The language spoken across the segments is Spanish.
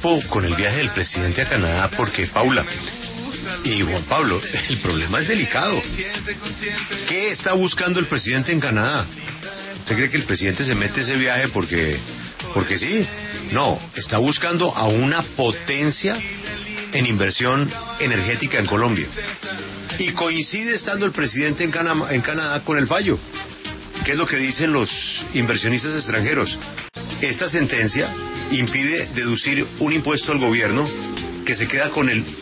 preocupo con el viaje del presidente a Canadá porque, Paula y Juan Pablo, el problema es delicado. ¿Qué está buscando el presidente en Canadá? ¿Usted cree que el presidente se mete ese viaje porque sí? No, está buscando a una potencia en inversión energética en Colombia. Y coincide estando el presidente en Canadá con el fallo. ¿Qué es lo que dicen los inversionistas extranjeros? Esta sentencia impide deducir un impuesto al gobierno que se queda con el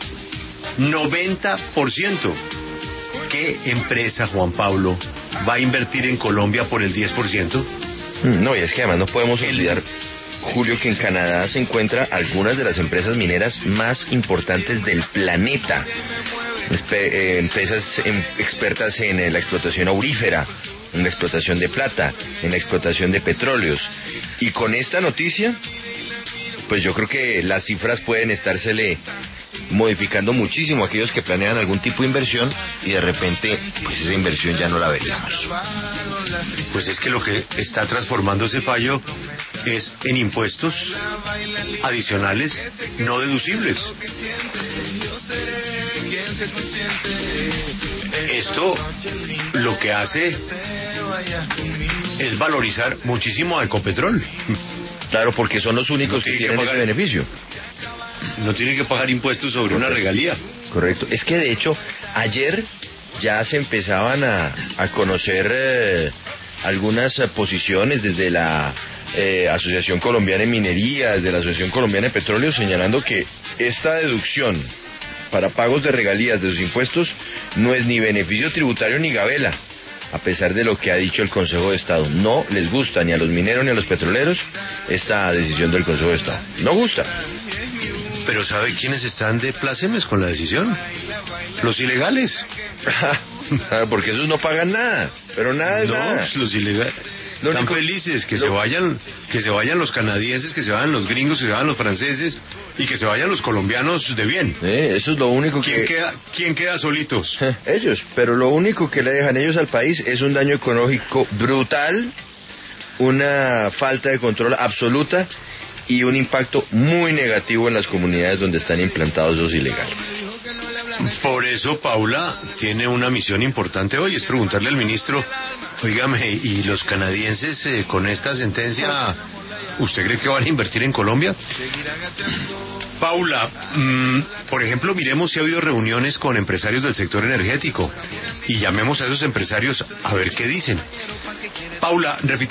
90%. ¿Qué empresa, Juan Pablo, va a invertir en Colombia por el 10%? No, y es que además no podemos olvidar, Julio, que en Canadá se encuentran algunas de las empresas mineras más importantes del planeta. Empresas expertas en la explotación aurífera, en la explotación de plata, en la explotación de petróleos. Y con esta noticia, pues yo creo que las cifras pueden estársele modificando muchísimo a aquellos que planean algún tipo de inversión y de repente pues esa inversión ya no la veríamos. Pues es que lo que está transformando ese fallo es en impuestos adicionales no deducibles. Esto lo que hace es valorizar muchísimo a Ecopetrol. Claro, porque son los únicos que tienen ese beneficio. No tienen que pagar impuestos sobre una regalía. Correcto. Es que de hecho ayer ya se empezaban a conocer algunas posiciones desde la Asociación Colombiana de Minería, desde la Asociación Colombiana de Petróleo, señalando que esta deducción para pagos de regalías de sus impuestos no es ni beneficio tributario ni gabela, a pesar de lo que ha dicho el Consejo de Estado. No les gusta ni a los mineros ni a los petroleros esta decisión del Consejo de Estado. No gusta. Pero ¿sabe quiénes están de plácemes con la decisión? Los ilegales. Porque esos no pagan nada, pero nada de nada. Los ilegales están felices, que se vayan los canadienses, que se vayan los gringos, que se vayan los franceses y que se vayan los colombianos de bien. Eso es lo único que... ¿Quién queda solitos? Ellos, pero lo único que le dejan ellos al país es un daño económico brutal, una falta de control absoluta y un impacto muy negativo en las comunidades donde están implantados esos ilegales. Por eso Paula tiene una misión importante hoy, es preguntarle al ministro, oígame, ¿y los canadienses con esta sentencia, usted cree que van a invertir en Colombia? Paula, por ejemplo, miremos si ha habido reuniones con empresarios del sector energético y llamemos a esos empresarios a ver qué dicen. Paula, repite.